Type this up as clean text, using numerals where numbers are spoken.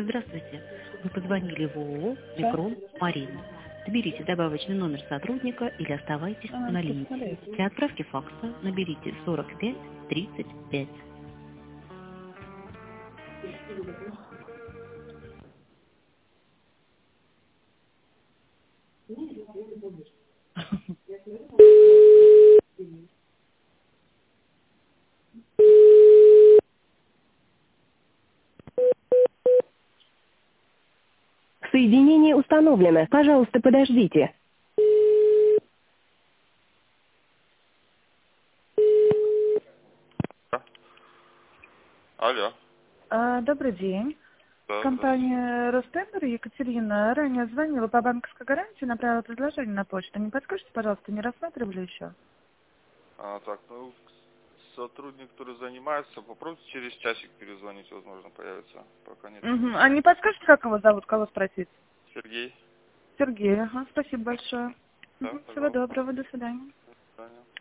Здравствуйте. Вы позвонили в ООО «Микрон Марина». Наберите добавочный номер сотрудника или оставайтесь на линии. Для отправки факса наберите 45 35. Соединение установлено. Пожалуйста, подождите. Алло. Добрый день. Да, Компания Ростендер, Екатерина, ранее звонила по банковской гарантии, направила предложение на почту. Не подскажите, пожалуйста, не рассматривали еще? так, ну, сотрудник, который занимается, попробуйте через часик перезвонить, возможно, появится. Пока нет. Угу. А не подскажете, как его зовут, кого спросить? Сергей. Сергей, ага, спасибо большое. Да, Всего пожалуйста. доброго, до свидания. До свидания.